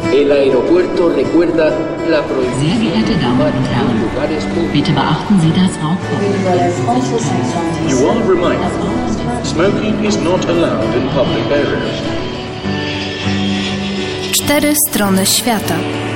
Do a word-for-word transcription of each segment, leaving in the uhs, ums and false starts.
El aeropuerto recuerda la Sehr geehrte Damen und Herren, bitte beachten Sie das Rauchverbot. You are reminded, smoking is not allowed in public areas. Cztery strony świata.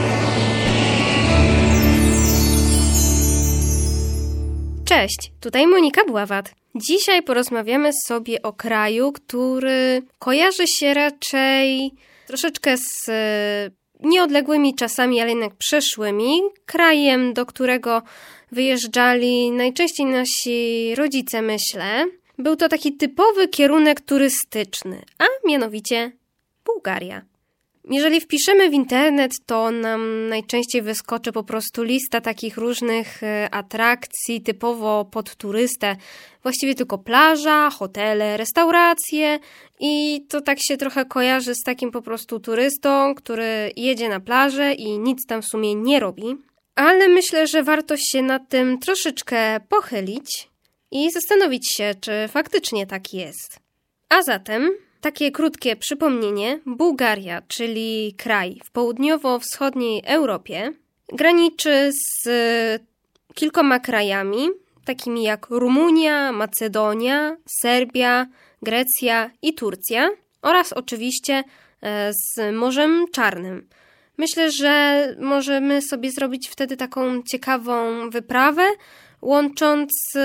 Cześć, tutaj Monika Bławat. Dzisiaj porozmawiamy sobie o kraju, który kojarzy się raczej troszeczkę z nieodległymi czasami, ale jednak przeszłymi. Krajem, do którego wyjeżdżali najczęściej nasi rodzice, myślę. Był to taki typowy kierunek turystyczny, a mianowicie Bułgaria. Jeżeli wpiszemy w internet, to nam najczęściej wyskoczy po prostu lista takich różnych atrakcji typowo pod turystę. Właściwie tylko plaża, hotele, restauracje i to tak się trochę kojarzy z takim po prostu turystą, który jedzie na plażę i nic tam w sumie nie robi. Ale myślę, że warto się nad tym troszeczkę pochylić i zastanowić się, czy faktycznie tak jest. A zatem takie krótkie przypomnienie. Bułgaria, czyli kraj w południowo-wschodniej Europie, graniczy z kilkoma krajami, takimi jak Rumunia, Macedonia, Serbia, Grecja i Turcja oraz oczywiście z Morzem Czarnym. Myślę, że możemy sobie zrobić wtedy taką ciekawą wyprawę, łącząc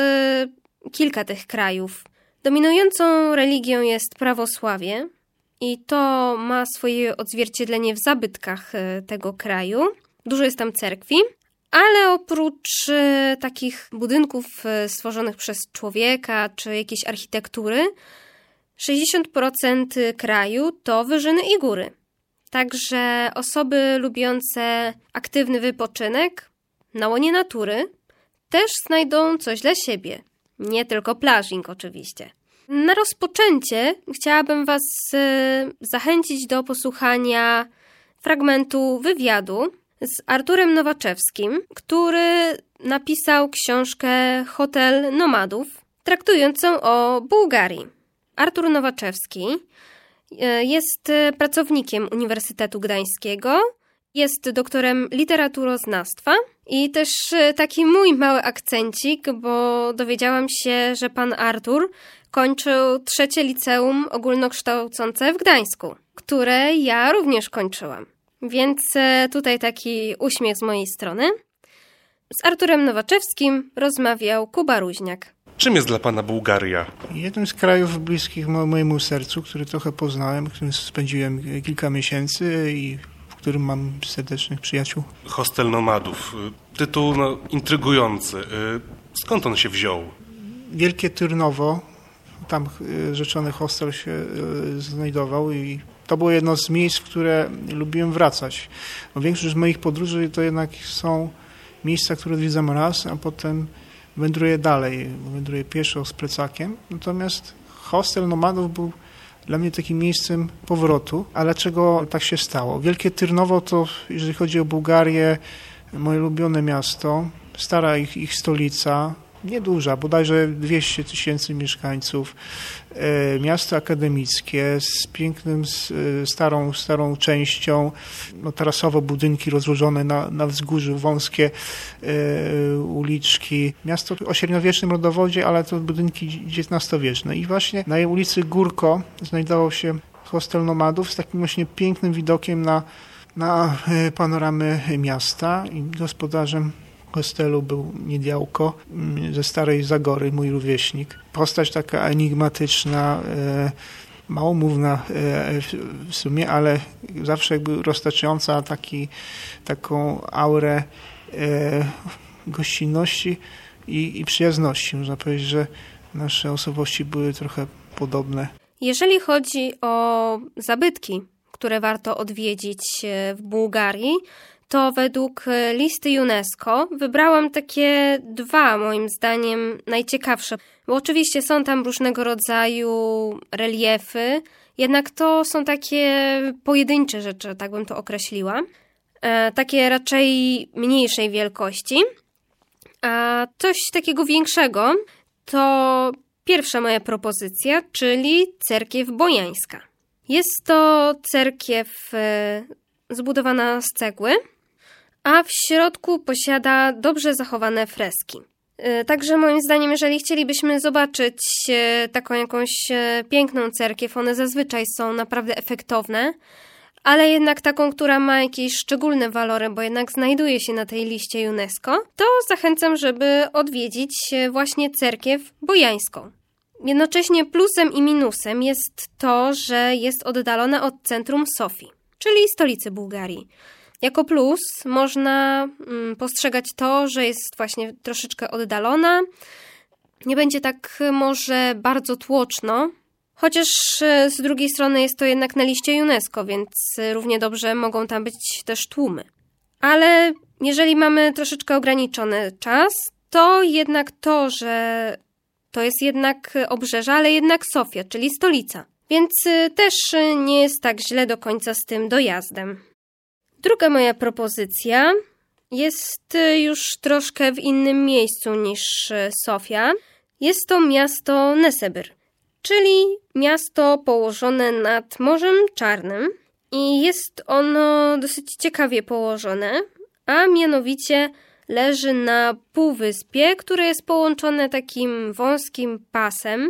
kilka tych krajów. Dominującą religią jest prawosławie i to ma swoje odzwierciedlenie w zabytkach tego kraju. Dużo jest tam cerkwi, ale oprócz takich budynków stworzonych przez człowieka czy jakiejś architektury, sześćdziesiąt procent kraju to wyżyny i góry. Także osoby lubiące aktywny wypoczynek na łonie natury też znajdą coś dla siebie. Nie tylko plażing oczywiście. Na rozpoczęcie chciałabym Was e, zachęcić do posłuchania fragmentu wywiadu z Arturem Nowaczewskim, który napisał książkę Hotel Nomadów, traktującą o Bułgarii. Artur Nowaczewski e, jest pracownikiem Uniwersytetu Gdańskiego, jest doktorem literaturoznawstwa i też taki mój mały akcencik, bo dowiedziałam się, że pan Artur kończył trzecie liceum ogólnokształcące w Gdańsku, które ja również kończyłam. Więc tutaj taki uśmiech z mojej strony. Z Arturem Nowaczewskim rozmawiał Kuba Ruźniak. Czym jest dla pana Bułgaria? Jednym z krajów bliskich mojemu sercu, który trochę poznałem, w którym spędziłem kilka miesięcy i w którym mam serdecznych przyjaciół. Hostel Nomadów. Tytuł no, intrygujący. Skąd on się wziął? Wielkie Tyrnowo. Tam rzeczony hostel się znajdował i to było jedno z miejsc, w które lubiłem wracać. Bo większość z moich podróży to jednak są miejsca, które odwiedzam raz, a potem wędruję dalej. Wędruję pieszo z plecakiem. Natomiast hostel Nomadów był dla mnie takim miejscem powrotu. A dlaczego tak się stało? Wielkie Tyrnowo to, jeżeli chodzi o Bułgarię, moje ulubione miasto, stara ich, ich stolica, nieduża, bodajże dwieście tysięcy mieszkańców, e, miasto akademickie z pięknym, z, e, starą, starą częścią, no, tarasowe budynki rozłożone na, na wzgórzu, wąskie e, uliczki. Miasto o średniowiecznym rodowodzie, ale to budynki dziewiętnastowieczne. I właśnie na jej ulicy Górko znajdował się hostel Nomadów z takim właśnie pięknym widokiem na, na panoramę miasta i gospodarzem hostelu był Niedziałko ze Starej Zagory, mój rówieśnik. Postać taka enigmatyczna, e, małomówna e, w sumie, ale zawsze jakby roztaczająca taki, taką aurę e, gościnności i, i przyjazności. Można powiedzieć, że nasze osobowości były trochę podobne. Jeżeli chodzi o zabytki, które warto odwiedzić w Bułgarii, to według listy UNESCO wybrałam takie dwa, moim zdaniem, najciekawsze. Bo oczywiście są tam różnego rodzaju reliefy, jednak to są takie pojedyncze rzeczy, tak bym to określiła. E, takie raczej mniejszej wielkości. A coś takiego większego to pierwsza moja propozycja, czyli cerkiew bojańska. Jest to cerkiew zbudowana z cegły, a w środku posiada dobrze zachowane freski. Także moim zdaniem, jeżeli chcielibyśmy zobaczyć taką jakąś piękną cerkiew, one zazwyczaj są naprawdę efektowne, ale jednak taką, która ma jakieś szczególne walory, bo jednak znajduje się na tej liście UNESCO, to zachęcam, żeby odwiedzić właśnie cerkiew bojańską. Jednocześnie plusem i minusem jest to, że jest oddalona od centrum Sofii, czyli stolicy Bułgarii. Jako plus można mm, postrzegać to, że jest właśnie troszeczkę oddalona. Nie będzie tak może bardzo tłoczno, chociaż z drugiej strony jest to jednak na liście UNESCO, więc równie dobrze mogą tam być też tłumy. Ale jeżeli mamy troszeczkę ograniczony czas, to jednak to, że to jest jednak obrzeże, ale jednak Sofia, czyli stolica. Więc też nie jest tak źle do końca z tym dojazdem. Druga moja propozycja jest już troszkę w innym miejscu niż Sofia. Jest to miasto Nesebyr, czyli miasto położone nad Morzem Czarnym i jest ono dosyć ciekawie położone, a mianowicie leży na półwyspie, które jest połączone takim wąskim pasem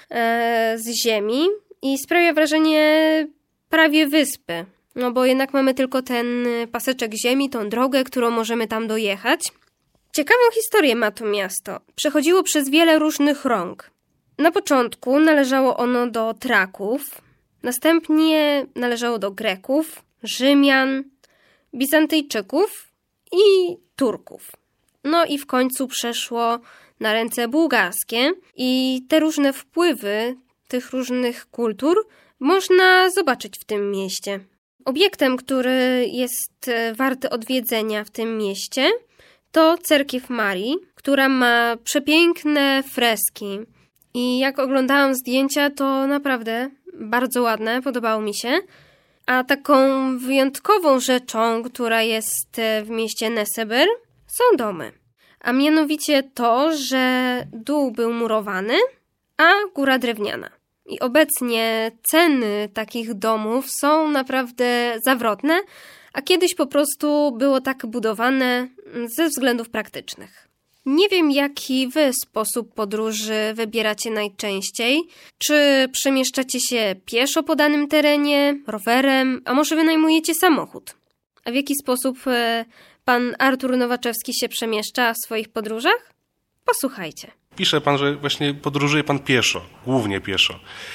e, z ziemi i sprawia wrażenie prawie wyspy. No bo jednak mamy tylko ten paseczek ziemi, tą drogę, którą możemy tam dojechać. Ciekawą historię ma to miasto. Przechodziło przez wiele różnych rąk. Na początku należało ono do Traków, następnie należało do Greków, Rzymian, Bizantyjczyków i Turków. No i w końcu przeszło na ręce bułgarskie i te różne wpływy tych różnych kultur można zobaczyć w tym mieście. Obiektem, który jest warty odwiedzenia w tym mieście, to cerkiew Marii, która ma przepiękne freski. I jak oglądałam zdjęcia, to naprawdę bardzo ładne, podobało mi się. A taką wyjątkową rzeczą, która jest w mieście Nesebyr, są domy. A mianowicie to, że dół był murowany, a góra drewniana. I obecnie ceny takich domów są naprawdę zawrotne, a kiedyś po prostu było tak budowane ze względów praktycznych. Nie wiem, jaki wy sposób podróży wybieracie najczęściej. Czy przemieszczacie się pieszo po danym terenie, rowerem, a może wynajmujecie samochód? A w jaki sposób pan Artur Nowaczewski się przemieszcza w swoich podróżach? Posłuchajcie. Pisze pan, że właśnie podróżuje pan pieszo, głównie pieszo.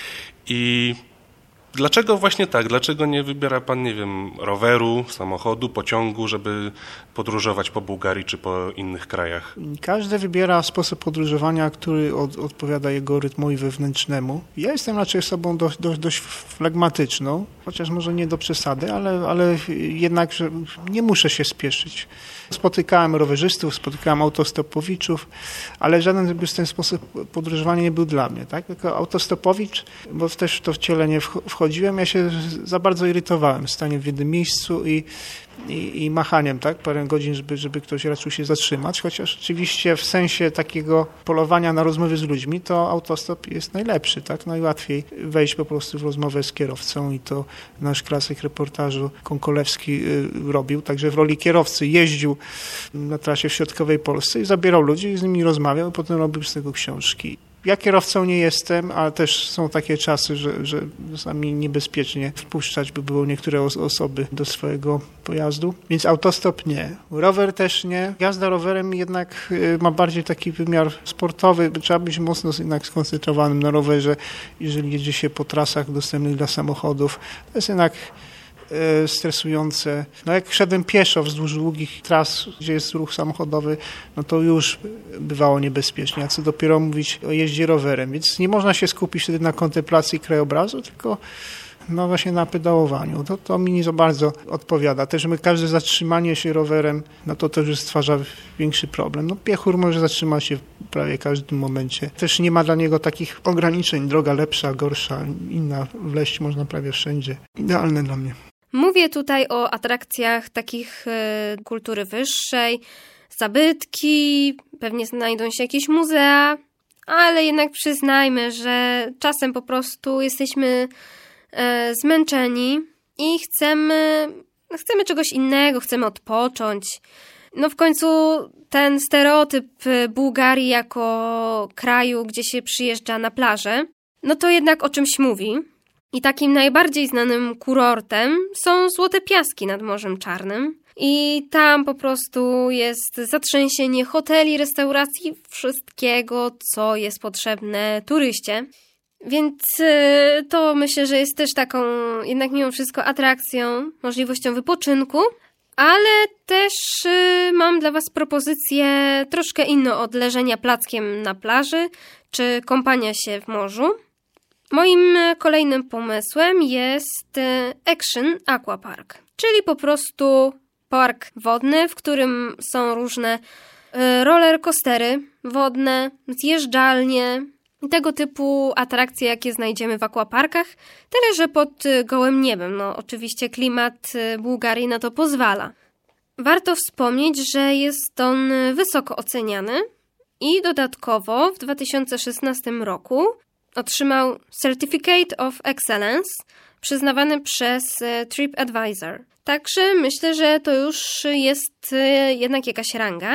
I dlaczego właśnie tak? Dlaczego nie wybiera pan, nie wiem, roweru, samochodu, pociągu, żeby podróżować po Bułgarii czy po innych krajach? Każdy wybiera sposób podróżowania, który od, odpowiada jego rytmowi wewnętrznemu. Ja jestem raczej osobą dość, dość, dość flegmatyczną, chociaż może nie do przesady, ale, ale jednak że nie muszę się spieszyć. Spotykałem rowerzystów, spotykałem autostopowiczów, ale żaden z ten sposób podróżowania nie był dla mnie. Tak? Jako autostopowicz, bo też w to wcielenie wchodziłem, ja się za bardzo irytowałem, stanie w jednym miejscu i, i, i machaniem, tak? Parę godzin, żeby, żeby ktoś raczył się zatrzymać, chociaż oczywiście w sensie takiego polowania na rozmowy z ludźmi, to autostop jest najlepszy, tak? Najłatwiej wejść po prostu w rozmowę z kierowcą i to nasz klasyk reportażu Konkolewski robił, także w roli kierowcy jeździł na trasie w środkowej Polsce i zabierał ludzi i z nimi rozmawiał i potem robił z tego książki. Ja kierowcą nie jestem, ale też są takie czasy, że, że czasami niebezpiecznie wpuszczać by było niektóre osoby do swojego pojazdu, więc autostop nie. Rower też nie. Jazda rowerem jednak ma bardziej taki wymiar sportowy. Trzeba być mocno jednak skoncentrowanym na rowerze, jeżeli jedzie się po trasach dostępnych dla samochodów. To jest jednak stresujące. No jak szedłem pieszo wzdłuż długich tras, gdzie jest ruch samochodowy, no to już bywało niebezpiecznie, a co dopiero mówić o jeździe rowerem. Więc nie można się skupić wtedy na kontemplacji krajobrazu, tylko no właśnie na pedałowaniu. To, to mi nie za bardzo odpowiada. Też my każde zatrzymanie się rowerem, no to też już stwarza większy problem. No piechur może zatrzymać się w prawie każdym momencie. Też nie ma dla niego takich ograniczeń. Droga lepsza, gorsza, inna. Wleźć można prawie wszędzie. Idealne dla mnie. Mówię tutaj o atrakcjach takich e, kultury wyższej, zabytki, pewnie znajdą się jakieś muzea, ale jednak przyznajmy, że czasem po prostu jesteśmy e, zmęczeni i chcemy no chcemy czegoś innego, chcemy odpocząć. No w końcu ten stereotyp Bułgarii jako kraju, gdzie się przyjeżdża na plażę, no to jednak o czymś mówi. I takim najbardziej znanym kurortem są Złote Piaski nad Morzem Czarnym. I tam po prostu jest zatrzęsienie hoteli, restauracji, wszystkiego, co jest potrzebne turyście. Więc to myślę, że jest też taką jednak mimo wszystko atrakcją, możliwością wypoczynku. Ale też mam dla Was propozycję troszkę inną od leżenia plackiem na plaży czy kąpania się w morzu. Moim kolejnym pomysłem jest Action Aquapark, czyli po prostu park wodny, w którym są różne roller coastery wodne, zjeżdżalnie i tego typu atrakcje, jakie znajdziemy w aquaparkach, tyle że pod gołym niebem. No, oczywiście klimat Bułgarii na to pozwala. Warto wspomnieć, że jest on wysoko oceniany i dodatkowo w dwa tysiące szesnastym roku otrzymał Certificate of Excellence przyznawany przez TripAdvisor. Także myślę, że to już jest jednak jakaś ranga.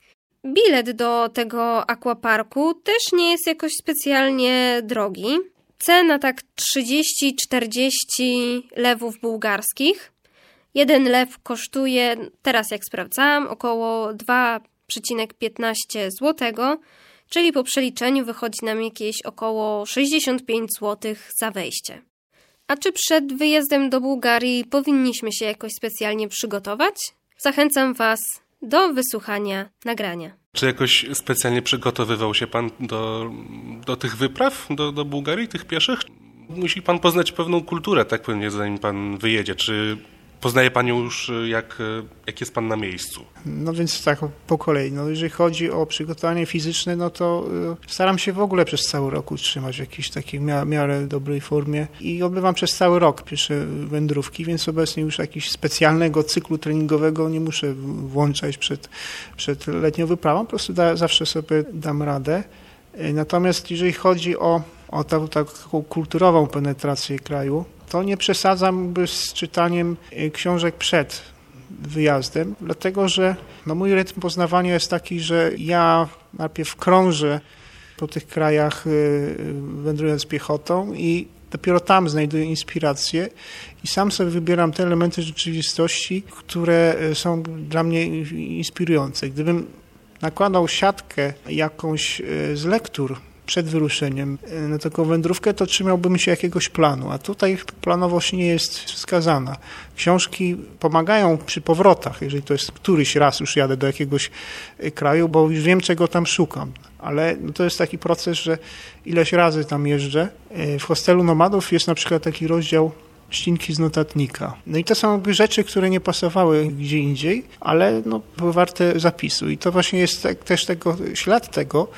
Bilet do tego aquaparku też nie jest jakoś specjalnie drogi. Cena tak trzydzieści czterdzieści lewów bułgarskich. Jeden lew kosztuje, teraz jak sprawdzałam, około dwa przecinek piętnaście złotego, czyli po przeliczeniu wychodzi nam jakieś około sześćdziesiąt pięć złotych za wejście. A czy przed wyjazdem do Bułgarii powinniśmy się jakoś specjalnie przygotować? Zachęcam Was do wysłuchania nagrania. Czy jakoś specjalnie przygotowywał się Pan do, do tych wypraw, do, do Bułgarii, tych pieszych? Musi Pan poznać pewną kulturę, tak pewnie, zanim Pan wyjedzie. Czy poznaje Pan ją już, jak, jak jest Pan na miejscu? No więc tak, po kolei. No, jeżeli chodzi o przygotowanie fizyczne, no to y, staram się w ogóle przez cały rok utrzymać w jakiejś takiej mia- miarę dobrej formie i odbywam przez cały rok piesze wędrówki, więc obecnie już jakiegoś specjalnego cyklu treningowego nie muszę włączać przed, przed letnią wyprawą, po prostu da, zawsze sobie dam radę. Y, natomiast jeżeli chodzi o, o ta, taką kulturową penetrację kraju, to nie przesadzam z czytaniem książek przed wyjazdem, dlatego że no, mój rytm poznawania jest taki, że ja najpierw krążę po tych krajach wędrując piechotą i dopiero tam znajduję inspirację i sam sobie wybieram te elementy rzeczywistości, które są dla mnie inspirujące. Gdybym nakładał siatkę jakąś z lektur przed wyruszeniem na taką wędrówkę, to trzymałbym się jakiegoś planu, a tutaj planowość nie jest wskazana. Książki pomagają przy powrotach, jeżeli to jest któryś raz już jadę do jakiegoś kraju, bo już wiem, czego tam szukam. Ale to jest taki proces, że ileś razy tam jeżdżę. W hostelu Nomadów jest na przykład taki rozdział ścinki z notatnika. No i to są jakby rzeczy, które nie pasowały gdzie indziej, ale no, były warte zapisu. I to właśnie jest tak, też tego, ślad tego,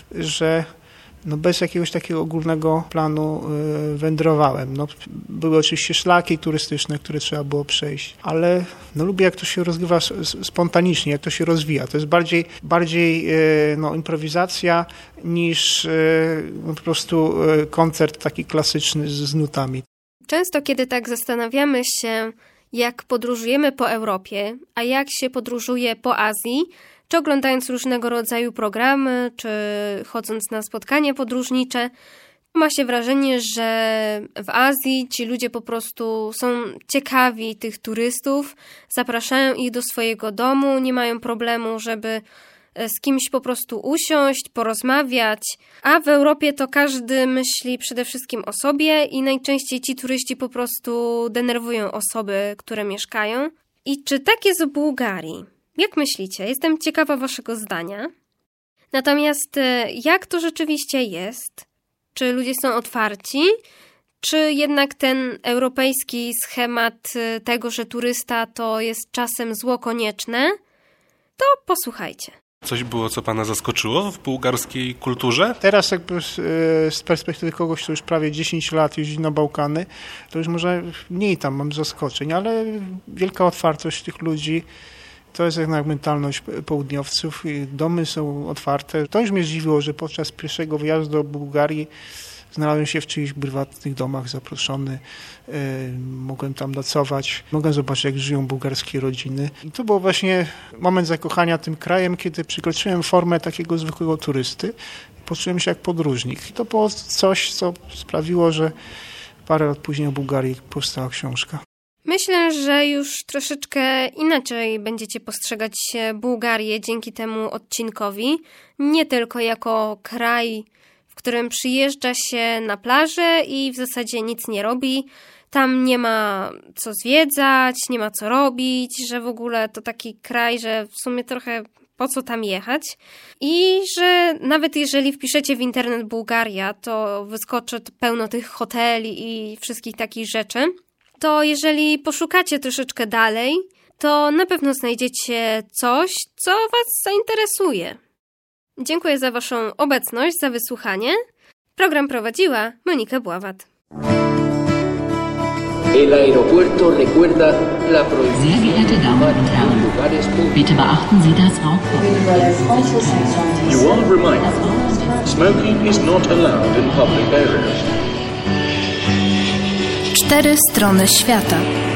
że no bez jakiegoś takiego ogólnego planu y, wędrowałem. No, były oczywiście szlaki turystyczne, które trzeba było przejść, ale no, lubię, jak to się rozgrywa spontanicznie, jak to się rozwija. To jest bardziej, bardziej y, no, improwizacja niż y, no, po prostu y, koncert taki klasyczny z, z nutami. Często, kiedy tak zastanawiamy się, jak podróżujemy po Europie, a jak się podróżuje po Azji, czy oglądając różnego rodzaju programy, czy chodząc na spotkania podróżnicze, ma się wrażenie, że w Azji ci ludzie po prostu są ciekawi tych turystów, zapraszają ich do swojego domu, nie mają problemu, żeby z kimś po prostu usiąść, porozmawiać, a w Europie to każdy myśli przede wszystkim o sobie i najczęściej ci turyści po prostu denerwują osoby, które mieszkają. I czy tak jest w Bułgarii? Jak myślicie? Jestem ciekawa waszego zdania. Natomiast jak to rzeczywiście jest? Czy ludzie są otwarci? Czy jednak ten europejski schemat tego, że turysta to jest czasem zło konieczne? To posłuchajcie. Coś było, co Pana zaskoczyło w bułgarskiej kulturze? Teraz jakby z, z perspektywy kogoś, kto już prawie dziesięć lat jeździ na Bałkany, to już może mniej tam mam zaskoczeń, ale wielka otwartość tych ludzi. To jest jednak mentalność południowców. Domy są otwarte. To już mnie zdziwiło, że podczas pierwszego wyjazdu do Bułgarii znalazłem się w czyichś prywatnych domach zaproszony, mogłem tam nocować, mogłem zobaczyć, jak żyją bułgarskie rodziny. I to był właśnie moment zakochania tym krajem, kiedy przekroczyłem formę takiego zwykłego turysty. Poczułem się jak podróżnik. I to było coś, co sprawiło, że parę lat później o Bułgarii powstała książka. Myślę, że już troszeczkę inaczej będziecie postrzegać Bułgarię dzięki temu odcinkowi. Nie tylko jako kraj, w którym przyjeżdża się na plażę i w zasadzie nic nie robi. Tam nie ma co zwiedzać, nie ma co robić, że w ogóle to taki kraj, że w sumie trochę po co tam jechać. I że nawet jeżeli wpiszecie w internet Bułgaria, to wyskoczy pełno tych hoteli i wszystkich takich rzeczy. To jeżeli poszukacie troszeczkę dalej, to na pewno znajdziecie coś, co Was zainteresuje. Dziękuję za Waszą obecność, za wysłuchanie. Program prowadziła Monika Bławat. El aeropuerto recuerda la Sehr prohibición geehrte de Damen fumar und en Herren, lugares públicos. bitte beachten Sie das Rauchverbot. You are reminded, smoking is not allowed in public areas. Cztery strony świata.